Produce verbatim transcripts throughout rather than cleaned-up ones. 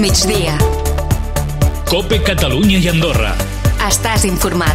migdia. COPE Catalunya i Andorra. Estàs informat.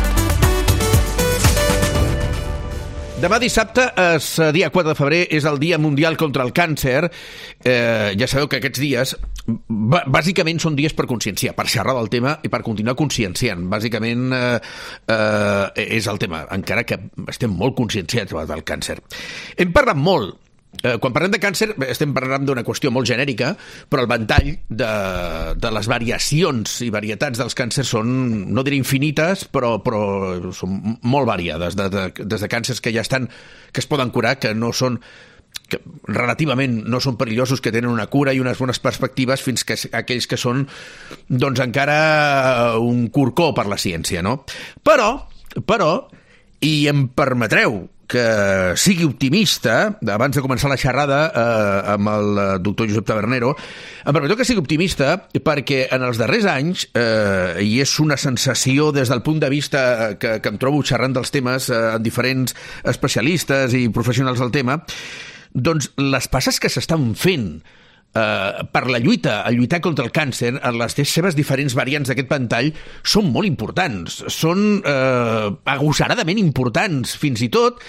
Demà dissabte, és dia quatre de febrer, és el Dia Mundial contra el Càncer. Eh, ja sabeu que aquests dies, bàsicament, són dies per conscienciar, per xerrar del tema i per continuar conscienciant. Bàsicament, eh, eh, és el tema, encara que estem molt conscienciats del càncer. Hem parlat molt. Eh, quan parlem de càncer estem parlant d'una qüestió molt genèrica, però el ventall de, de les variacions i varietats dels càncers són, no diré infinites, però, però són molt variades, de, de, des de càncers que ja estan, que es poden curar, que no són, que relativament no són perillosos, que tenen una cura i unes bones perspectives, fins que aquells que són, doncs, encara un corcó per la ciència, no? Però, però, i em permetreu que sigui optimista, abans de començar la xerrada eh, amb el doctor Josep Tabernero, em permeteu que sigui optimista perquè en els darrers anys, eh, i és una sensació des del punt de vista que, que em trobo xerrant dels temes eh, amb diferents especialistes i professionals del tema, doncs les passes que s'estan fent Uh, per la lluita, a lluitar contra el càncer en les seves diferents variants d'aquest ventall són molt importants, són uh, agossaradament importants, fins i tot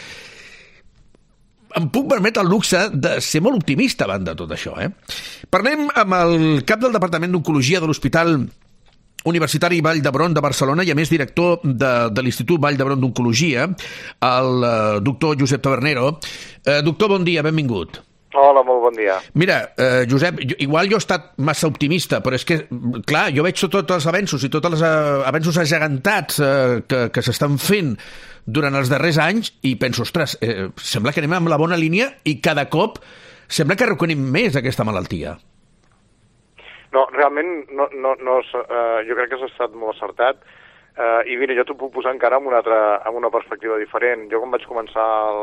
em puc permetre el luxe de ser molt optimista davant de tot això. Eh? Parlem amb el cap del Departament d'Oncologia de l'Hospital Universitari Vall d'Hebron de Barcelona i a més director de, de l'Institut Vall d'Hebron d'Oncologia, el uh, doctor Josep Tabernero. Uh, doctor, bon dia, benvingut. Hola, molt bon dia. Mira, eh, Josep, jo, igual jo he estat massa optimista, però és que, clar, jo veig tots els avenços i tots els uh, avenços agegantats uh, que, que s'estan fent durant els darrers anys i penso, ostres, eh, sembla que anem amb la bona línia i cada cop sembla que reconeixem més aquesta malaltia. No, realment, no, no, no, uh, jo crec que has estat molt acertat. Uh, I mira, jo t'ho puc posar encara amb una, altra, amb una perspectiva diferent. Jo quan vaig començar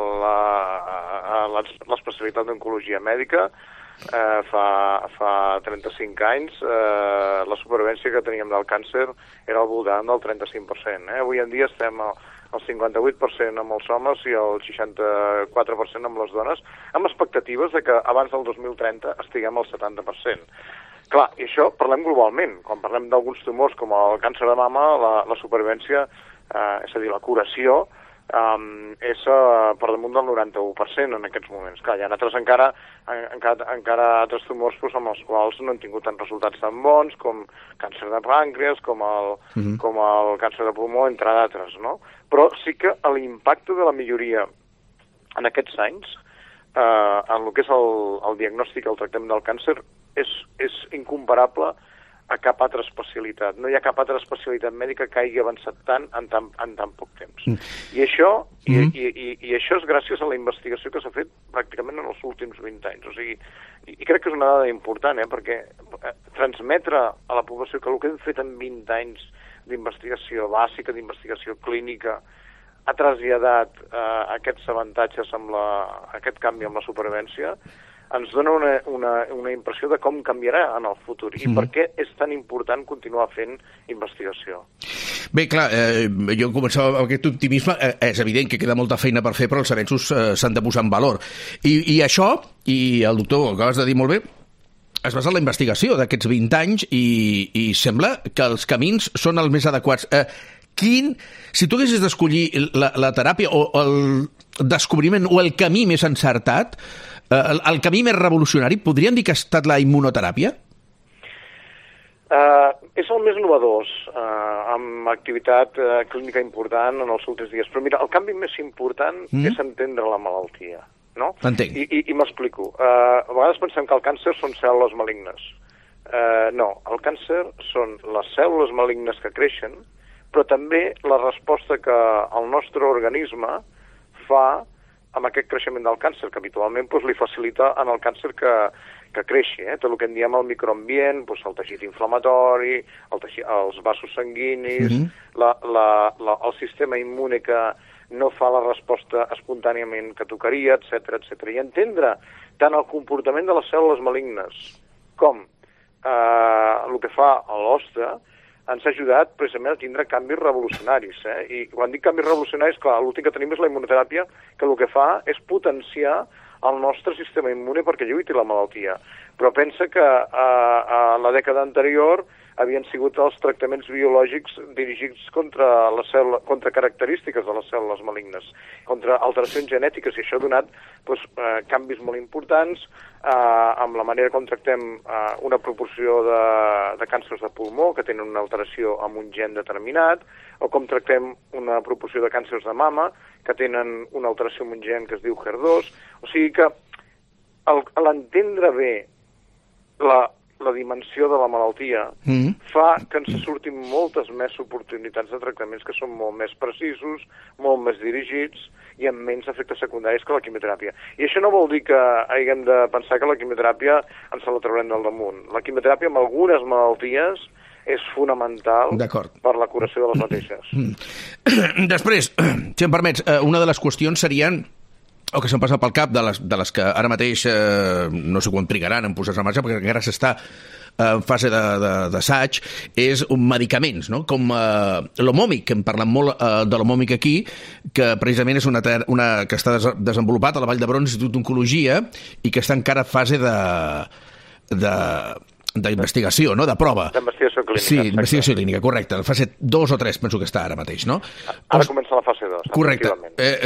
l'especialitat d'oncologia mèdica, uh, fa, fa trenta-cinc anys, uh, la supervivència que teníem del càncer era al voltant del trenta-cinc per cent. Eh? Avui en dia estem al, al cinquanta-vuit per cent amb els homes i el seixanta-quatre per cent amb les dones, amb expectatives de que abans del dos mil trenta estiguem al setanta per cent. Clar, i això parlem globalment. Quan parlem d'alguns tumors com el càncer de mama, la, la supervivència, eh, és a dir, la curació, eh, és eh, per damunt del noranta-u per cent en aquests moments. Clar, hi ha altres encara, encara, encara altres tumors doncs, amb els quals no han tingut tants resultats tan bons, com càncer de pàncreas, com el, mm-hmm. com el càncer de pulmó, entre d'altres, no? Però sí que l'impacte de la milloria en aquests anys, eh, en el que és el, el diagnòstic i el tractament del càncer, és, és incomparable a cap altra especialitat. No hi ha cap altra especialitat mèdica que hagi avançat tant en tan, en tan poc temps. Mm. I, això, mm. i, i, i això és gràcies a la investigació que s'ha fet pràcticament en els últims vint anys. O sigui, i, i crec que és una dada important, eh, perquè transmetre a la població que el que hem fet en vint anys d'investigació bàsica, d'investigació clínica, ha traslladat eh, aquests avantatges amb la, aquest canvi amb la supervivència, ens dona una, una, una impressió de com canviarà en el futur i mm. per què és tan important continuar fent investigació. Bé, clar, eh, jo començava amb aquest optimisme, eh, és evident que queda molta feina per fer, però els avenços eh, s'han de posar en valor. I, i això, i el doctor ho acabes de dir molt bé, es basa en la investigació d'aquests vint anys i, i sembla que els camins són els més adequats. Eh, quin, si tu haguessis d'escollir la, la teràpia o el descobriment o el camí més encertat, El, el camí més revolucionari, podríem dir que ha estat la immunoteràpia? Uh, és el més innovador, uh, amb activitat uh, clínica important en els últims dies. Però mira, el canvi més important mm. és entendre la malaltia, no? Entenc. I, i, i m'explico. Uh, a vegades pensem que el càncer són cèl·lules malignes. Uh, no, el càncer són les cèl·lules malignes que creixen, però també la resposta que el nostre organisme fa amb aquest creixement del càncer, que habitualment doncs, li facilita en el càncer que, que creixi. Eh? Tot el que en diem el microambient, doncs, el teixit inflamatori, el teixit, els vasos sanguinis, mm-hmm. la, la, la, el sistema immune que no fa la resposta espontàniament que tocaria, etcètera, etcètera. I entendre tant el comportament de les cèl·lules malignes com eh, el que fa l'hoste, ens ha ajudat precisament a tindre canvis revolucionaris. Eh? I quan dic canvis revolucionaris, clar, l'últim que tenim és la immunoteràpia, que el que fa és potenciar el nostre sistema immune perquè lluiti la malaltia. Però pensa que a, a la dècada anterior havien sigut els tractaments biològics dirigits contra, la cèl·lula, contra característiques de les cèl·lules malignes, contra alteracions genètiques, i això ha donat doncs, eh, canvis molt importants eh, amb la manera com tractem eh, una proporció de, de càncers de pulmó que tenen una alteració amb un gen determinat, o com tractem una proporció de càncers de mama que tenen una alteració amb un gen que es diu H E R dos. O sigui que l'entendre bé la la dimensió de la malaltia mm. fa que ens surtin moltes més oportunitats de tractaments que són molt més precisos, molt més dirigits i amb menys efectes secundaris que la quimioteràpia. I això no vol dir que haguem de pensar que la quimioteràpia ens la traurem del damunt. La quimioteràpia amb algunes malalties és fonamental per la curació de les mateixes. Mm. Després, si em permets, una de les qüestions serien o que se'm passa pel cap de les, de les que ara mateix eh, no sé quan trigaran en posar-se en marxa perquè encara s'està en fase d'assaig, és medicaments, no? Com eh, l'homòmic, que hem parlat molt eh, de l'homòmic aquí, que precisament és una, una que està des desenvolupat a la Vall d'Hebron, Institut d'Oncologia, i que està encara en fase de... de d'investigació, no? De prova. D'investigació clínica. Sí, investigació clínica, correcte. La fase dos o tres penso que està ara mateix, no? Ara pues, comença la fase dos. Correcte. Eh,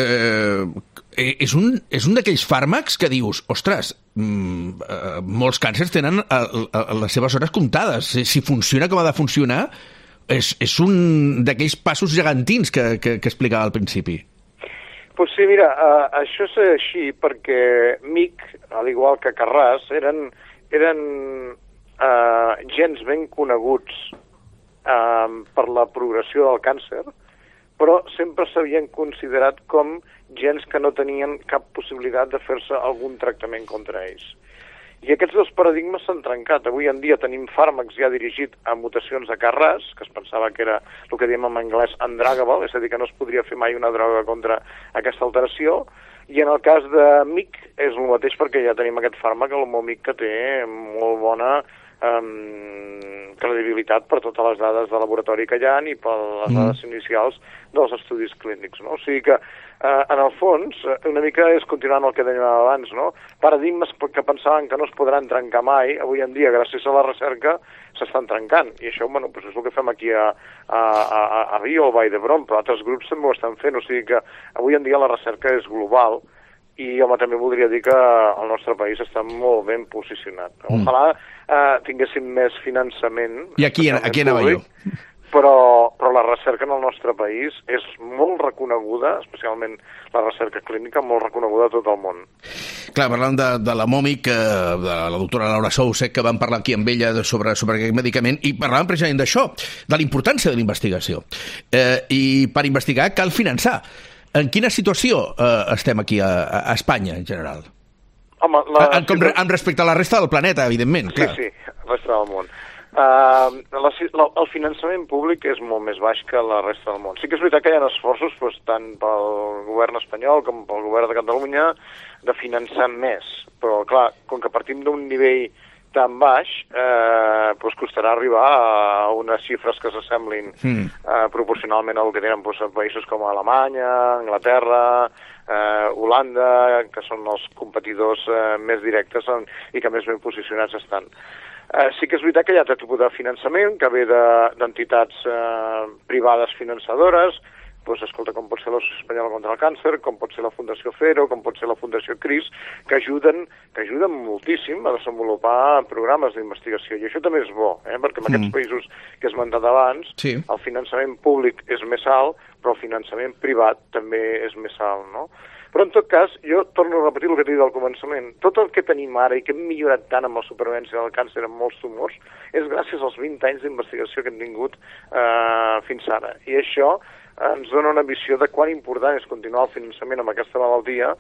eh, és un, és un d'aquells fàrmacs que dius, ostres, mm, eh, molts càncers tenen a, a, a les seves hores comptades. Si, si funciona com ha de funcionar, és, és un d'aquells passos gegantins que, que, que explicava al principi. Pues sí, mira, uh, això és així perquè M I C, al igual que Carràs, eren, eren Uh, gens ben coneguts uh, per la progressió del càncer, però sempre s'havien considerat com gens que no tenien cap possibilitat de fer-se algun tractament contra ells. I aquests dos paradigmes s'han trencat. Avui en dia tenim fàrmacs ja dirigits a mutacions de Carràs, que es pensava que era el que diem en anglès undruggable, és a dir, que no es podria fer mai una droga contra aquesta alteració, i en el cas de M I C és el mateix perquè ja tenim aquest fàrmac, el Momic, que té molt bona Um, credibilitat per totes les dades de laboratori que hi ha i per les dades inicials dels estudis clínics, no? O sigui que, uh, en el fons, una mica és continuant el que dèiem abans, no? Paradigmes que pensaven que no es podran trencar mai, avui en dia, gràcies a la recerca, s'estan trencant. I això, bueno, doncs és el que fem aquí a, a, a, a Rio, al Vall d'Hebron, però altres grups també ho estan fent. O sigui que, avui en dia, la recerca és global. I home, també voldria dir que el nostre país està molt ben posicionat. Mm. Ojalà eh, tinguéssim més finançament. I aquí, aquí anava jo. Però, però la recerca en el nostre país és molt reconeguda, especialment la recerca clínica, molt reconeguda a tot el món. Clar, parlant de, de la Mòmic, de la doctora Laura Soucek, que vam parlar aquí amb ella sobre, sobre aquest medicament, i parlàvem precisament d'això, de la importància de la investigació. Eh, I per investigar cal finançar. En quina situació eh, estem aquí a, a Espanya, en general? Home, la... en, com, en respecte a la resta del planeta, evidentment. Clar. Sí, sí, la resta del món. Uh, la, la, el finançament públic és molt més baix que la resta del món. Sí que és veritat que hi ha esforços doncs, tant pel govern espanyol com pel govern de Catalunya de finançar més, però clar, com que partim d'un nivell tan baix, eh, doncs costarà arribar a unes xifres que s'assemblin mm. eh, proporcionalment al que tenen doncs, països com Alemanya, Anglaterra, eh, Holanda, que són els competidors eh, més directes en, i que més ben posicionats estan. Eh, sí que és veritat que hi ha tot tipus de finançament que ve d'entitats de, eh, privades finançadores, doncs, escolta, com pot ser l'Associació Espanyola contra el Càncer, com pot ser la Fundació Fero, com pot ser la Fundació CRIS, que ajuden, que ajuden moltíssim a desenvolupar programes d'investigació. I això també és bo, eh? Perquè en mm. aquests països que he esmentat abans, sí. el finançament públic és més alt, però el finançament privat també és més alt, no? Però, en tot cas, jo torno a repetir el que he dit al començament. Tot el que tenim ara i que hem millorat tant amb la supervivència del càncer en molts tumors és gràcies als vint anys d'investigació que hem tingut eh, fins ara. I això ens dona una visió de quan important és continuar el finançament amb aquesta malaltia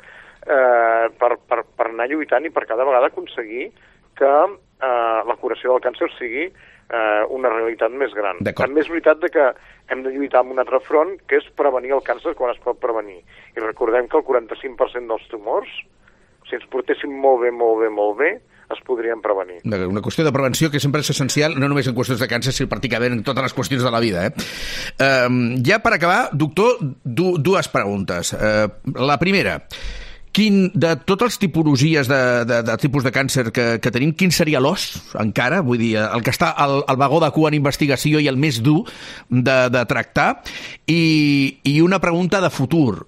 eh, per, per, per anar lluitant i per cada vegada aconseguir que eh, la curació del càncer sigui eh, una realitat més gran. També és veritat de que hem de lluitar amb un altre front, que és prevenir el càncer quan es pot prevenir. I recordem que el quaranta-cinc per cent dels tumors, si ens portéssim molt bé, molt bé, molt bé, es podrien prevenir. Una qüestió de prevenció que sempre és essencial, no només en qüestions de càncer, sinó pràcticament en totes les qüestions de la vida. Eh? Uh, ja per acabar, doctor, du dues preguntes. Uh, la primera, quin, de totes les tipologies de, de, de tipus de càncer que, que tenim, quin seria l'os, encara? Vull dir, el que està al, al vagó de cua en investigació i el més dur de, de tractar. I, I una pregunta de futur.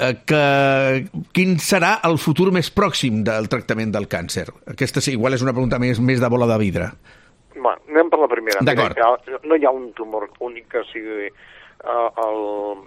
Que, quin serà el futur més pròxim del tractament del càncer? Aquesta sí, igual és una pregunta més, més de bola de vidre. Bueno, anem per la primera. D'acord. Mira, no hi ha un tumor únic que sigui uh, el,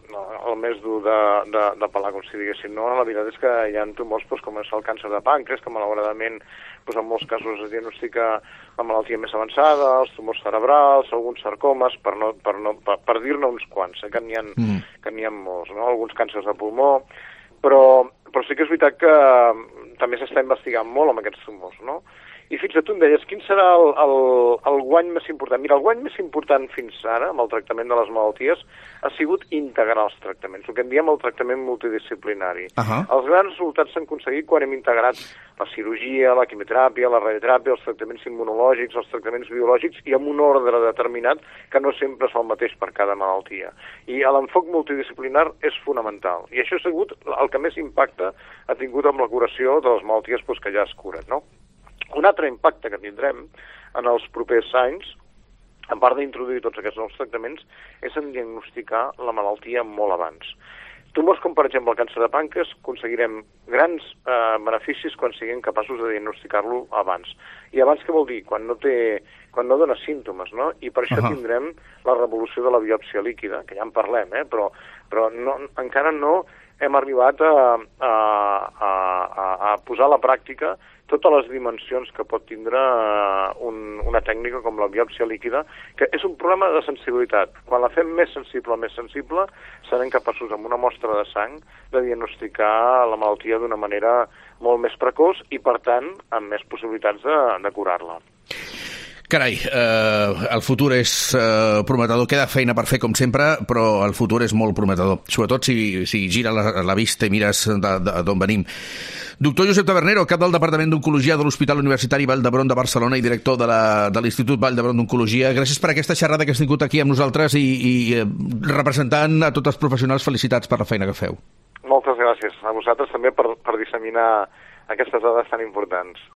el més dur de, de, de pelar, com si diguéssim. No? La veritat és que hi ha tumors doncs, com és el càncer de pàncreas, que malauradament doncs, en molts casos es diagnostica la malaltia més avançada, els tumors cerebrals, alguns sarcomes, per, no, per, no, per, per dir-ne uns quants, eh, que n'hi ha, mm. que n'hi ha molts, no? Alguns càncers de pulmó, però, però sí que és veritat que també s'està investigant molt amb aquests tumors, no? I fins a tu em deies, quin serà el, el, el guany més important? Mira, el guany més important fins ara, amb el tractament de les malalties, ha sigut integrar els tractaments, el que en diem el tractament multidisciplinari. Uh -huh. Els grans resultats s'han aconseguit quan hem integrat la cirurgia, la quimioteràpia, la radioteràpia, els tractaments immunològics, els tractaments biològics, i amb un ordre determinat que no sempre és el mateix per cada malaltia. I l'enfoc multidisciplinar és fonamental. I això ha sigut el que més impacte ha tingut amb la curació de les malalties doncs, que ja es curen, no? Un altre impacte que tindrem en els propers anys, a part d'introduir tots aquests nous tractaments, és en diagnosticar la malaltia molt abans. Tumors com, per exemple, el càncer de pàncreas, aconseguirem grans eh, beneficis quan siguem capaços de diagnosticar-lo abans. I abans què vol dir? Quan no, té, quan no dona símptomes, no? I per això uh -huh. tindrem la revolució de la biòpsia líquida, que ja en parlem, eh? però, però no, encara no hem arribat a, a, a, a, a posar a la pràctica totes les dimensions que pot tindre un, una tècnica com la biòpsia líquida, que és un problema de sensibilitat. Quan la fem més sensible, més sensible, serem capaços, amb una mostra de sang, de diagnosticar la malaltia d'una manera molt més precoç i, per tant, amb més possibilitats de, de curar-la. Carai, eh, el futur és eh, prometedor. Queda feina per fer, com sempre, però el futur és molt prometedor, sobretot si, si gira la, la vista i mires d'on venim. Doctor Josep Tabernero, cap del Departament d'Oncologia de l'Hospital Universitari Vall d'Hebron de Barcelona i director de la, de l'Institut Vall d'Hebron d'Oncologia, gràcies per aquesta xerrada que has tingut aquí amb nosaltres i, i eh, representant a tots els professionals, felicitats per la feina que feu. Moltes gràcies a vosaltres també per, per disseminar aquestes dades tan importants.